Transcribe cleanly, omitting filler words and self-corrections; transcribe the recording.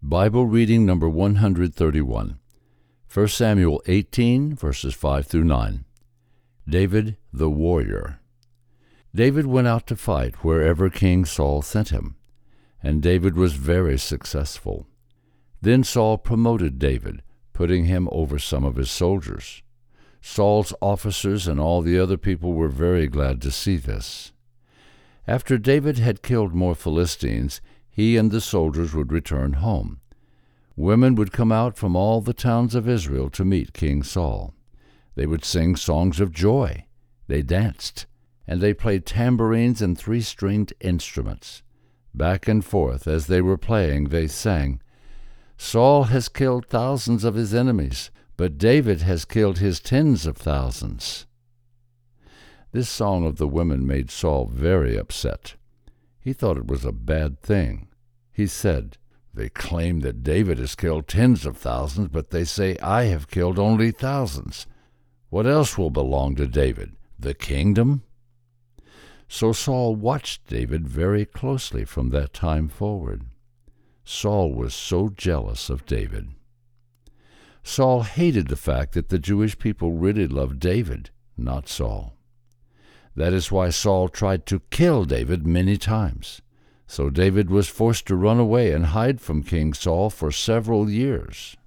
Bible reading number 131. 1 Samuel 18, verses 5 through 9. David the warrior. David went out to fight wherever King Saul sent him, and David was very successful. Then Saul promoted David, putting him over some of his soldiers. Saul's officers and all the other people were very glad to see this. After David had killed more Philistines, he and the soldiers would return home. Women would come out from all the towns of Israel to meet King Saul. They would sing songs of joy. They danced, and they played tambourines and three-stringed instruments. Back and forth as they were playing, they sang, "Saul has killed thousands of his enemies, but David has killed his tens of thousands." This song of the women made Saul very upset. He thought it was a bad thing. He said, "They claim that David has killed tens of thousands, but they say I have killed only thousands. What else will belong to David? The kingdom?" So Saul watched David very closely from that time forward. Saul was so jealous of David. Saul hated the fact that the Jewish people really loved David, not Saul. That is why Saul tried to kill David many times. So David was forced to run away and hide from King Saul for several years.